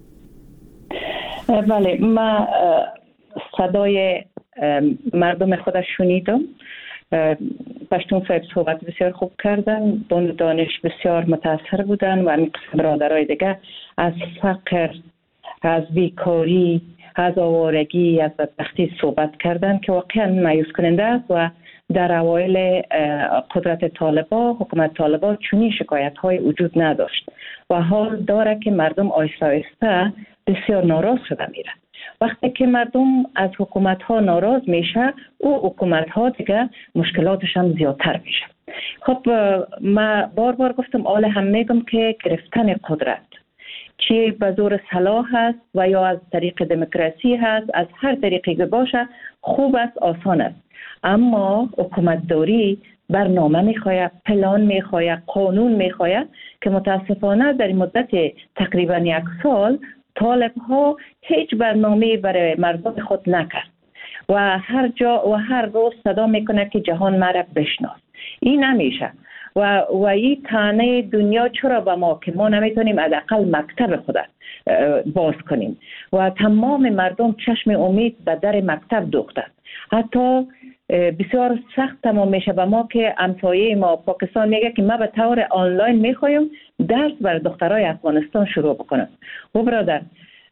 بله، ما صدای مردم خود شنیدم. پشتون صاحب صحبت بسیار خوب کردن، بون دانش بسیار متاثر بودن و همین قسم برادرای دیگه از فقر، از بیکاری، از آوارگی، از بدبختی صحبت کردن که واقعا مایوس کننده است. و در اوایل قدرت طالبا، حکومت طالبا چنین شکایت های وجود نداشت و حال داره که مردم آیسته آیسته بسیار ناراض شده میرن. وقتی که مردم از حکومت ها ناراض میشه، او حکومت ها دیگه مشکلاتش هم زیادتر میشه. خب ما بار بار گفتم، آل هم میگم که گرفتن قدرت چی به زور سلاح هست و یا از طریق دموکراسی هست، از هر طریقی که باشه خوب است، آسان است. اما حکومت داری برنامه میخواه، پلان میخواه، قانون میخواه که متاسفانه در مدت تقریبا یک سال طالب ها هیچ برنامه برای مردم خود نکرد و هر جا و هر روز صدا میکنه که جهان مرا بشناس. این نمیشه و و این تانه دنیا چرا به ما که ما نمیتونیم حداقل مکتب خود باز کنیم و تمام مردم چشم امید به در مکتب دوخته. حتی بسیار سخت تمام میشه. و ما که همسایه ما پاکستان میگه که ما به طور آنلاین میخوایم درس برای دخترای افغانستان شروع بکنم. و برادر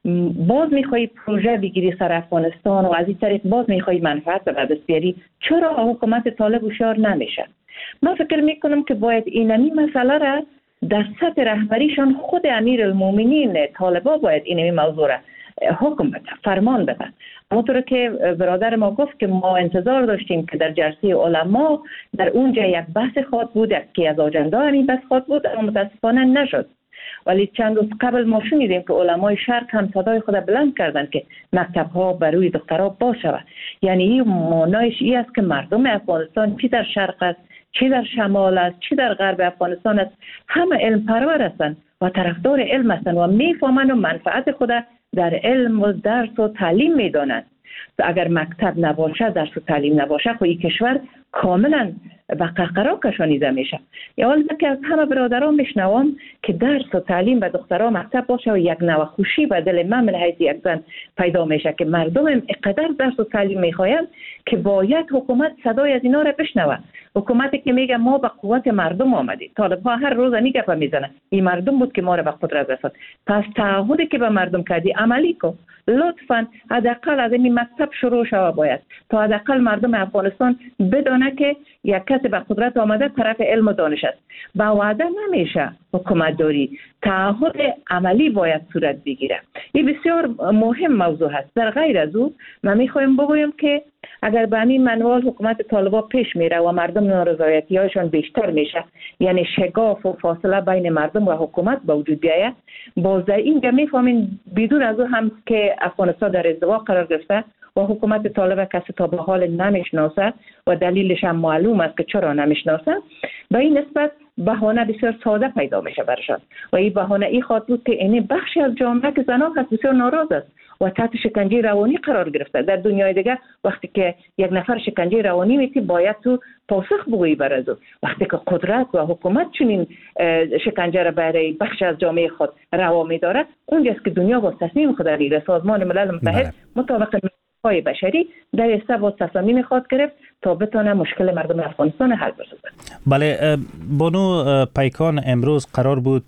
باز میخوایی پروژه بگیری سر افغانستان و از این طریق باز میخوایی منفعت به دست بیاری، چرا حکومت طالب هوشیار نمیشه؟ من فکر میکنم که باید اینمی مسئله را در سطح رهبریشان خود امیرالمومنین طالبا باید اینمی موضوع را حکم بده، فرمان بده. همونطور که برادر ما گفت که ما انتظار داشتیم که در جلسه علما در اونجا یک بحث خواهد بود که از آجنده همین بحث خواهد بود، اما متاسفانه نشد. ولی چند روز قبل ما شنیدیم که علمای شرق هم صدای خود بلند کردند که مکتب ها بروی دخترها باز شود. یعنی این معنایش این است که مردم افغانستان چی در شرق است، چی در شمال است، چی در غرب افغانستان است، همه علم پرور هستند و طرفدار علم هستند و میفهمند و منفعت خود در علم و درس و تعلیم میدانند. اگر مکتب نباشه، درس و تعلیم نباشه، خب این کشور کاملا به قهقرا کشانیده میشه. یا حالا که از همه برادران میشنوم که درس و تعلیم به دخترها مکتب باشه و یک نوع خوشی به دل من من حیث یک زن پیدا میشه که مردم اینقدر درس و تعلیم میخواین که باید حکومت صدای از اینا را بشنوه. حکومتی که میگه ما به قوت مردم آمدیم، طالب‌ها هر روز این گپ میزنن، این مردم بود که ما را به قدرت رساند. پس تعهدی که به مردم کردی عملی کن. لطفاً حداقل از این مکتب شروع شود باید تا حداقل مردم افغانستان بدونه که یک کسی به قدرت آمده طرف علم و دانش است. با وعده نمیشه حکومت داری، تعهد عملی باید صورت بگیره. این بسیار مهم موضوع است. در غیر از او من میخوایم بگویم که اگر به همین منوال حکومت طالبا پیش میره و مردم نارضایتی هایشان بیشتر میشه، یعنی شگاف و فاصله بین مردم و حکومت به وجود بیاید، باز اینجا میفهمین بدون از او هم که افغانستان در ازدواج قرار گرفته و حکومت طالب کسی تا به حال نمیشناسه و دلیلش هم معلوم است که چرا نمیشناسه. به این نسبت بهانه بسیار ساده پیدا میشه برشان و این بهانه ای خواهد بود که این بخشی از جامعه که زنان هست بسیار ناراض است و تحت شکنجه روانی قرار گرفته. در دنیای دیگه وقتی که یک نفر شکنجه روانی میتی باید تو پاسخ بگویی بر از او. وقتی که قدرت و حکومت چنین شکنجه را برای بخش از جامعه خود روا می‌دارد، اونجاست که دنیا با تصمیم خود میگیره. سازمان ملل متحد مطابق های بشری در است با تصمیم خود گرفت تا بتونه مشکل مردم افغانستان حل بسازد. بله بانو پیکان، امروز قرار بود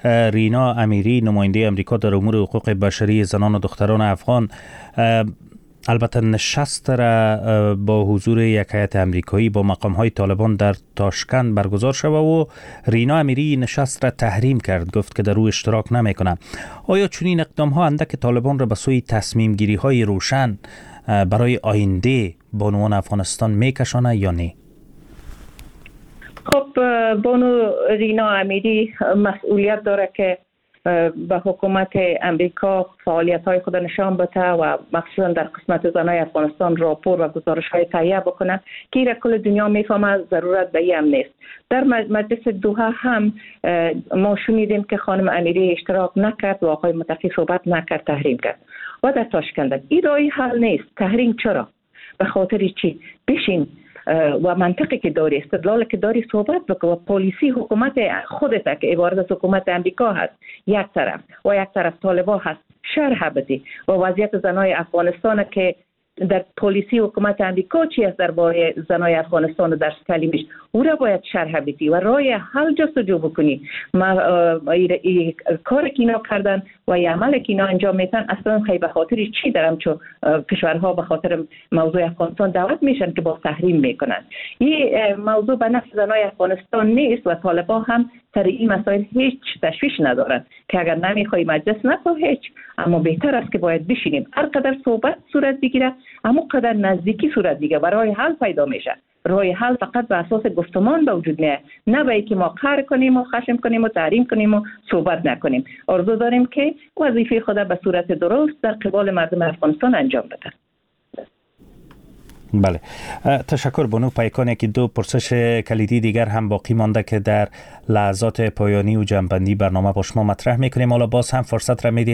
رینا امیری نماینده امریکا در امور حقوق بشری زنان و دختران افغان البته نشست را با حضور یک هیئت امریکایی با مقام‌های طالبان در تاشکند برگزار شد و رینا امیری نشست را تحریم کرد، گفت که در او اشتراک نمی‌کنه. آیا چنین اقدام‌ها اندک طالبان را به سوی تصمیم گیری‌های روشن برای آینده بانوان افغانستان می‌کشانه یا نه؟ خب بانو رینا امیری مسئولیت داره که به حکومت امریکا فعالیت‌های خود نشان بده و مخصوصا در قسمت زنای افغانستان راپور و گزارش‌های تهیه بکنه که این کل دنیا میفهمه ضرورت به این هم نیست. در مجلس دوحه هم ما شنیدیم که خانم امیری اشتراک نکرد و آقای متقی صحبت نکرد، تحریم کرد. و در تاشکند این راه حل نیست. تحریم چرا؟ به خاطر چی؟ بشین و منطقی که داری، استدلال که داری صحبت بکن و پالیسی حکومت خودت که عبارت از حکومت امریکا هست یک طرف و یک طرف طالبان هست شرح بدی و وضعیت زنای افغانستان که در پالیسی حکومت امریکا چی است درباره زنای افغانستان و در تعلیمش او را باید شرح بدی و راه حل جستجو بکنی. ما کار که اینا کردن و عمل که اینا انجام میتن اصلا خیلی به خاطر چی دارم چون کشورها به خاطر موضوع افغانستان دعوت میشن که با تحریم میکنن. این موضوع به نفع زنای افغانستان نیست و طالبان هم سر این مسائل هیچ تشویش ندارن که اگر نمیخوای مجلس نکن هیچ، اما بهتر است که باید بشینیم هر قدر صحبت صورت بگیره اما قدر نزدیکی صورت بگیره و راه حل پیدا میشه. راه حل فقط به اساس گفتمان به وجود میاد، نه به اینکه ما قهر کنیم و خشم کنیم و تحریم کنیم و صحبت نکنیم. آرزو داریم که وظیفه خود به صورت درست در قبال مردم افغانستان انجام بده. بله، تشکر بانو پیکان. که دو پرسش کلیدی دیگر هم باقی مانده که در لحظات پایانی و جنبندی برنامه با شما مطرح میکنیم. حالا باز هم فرصت را میدیم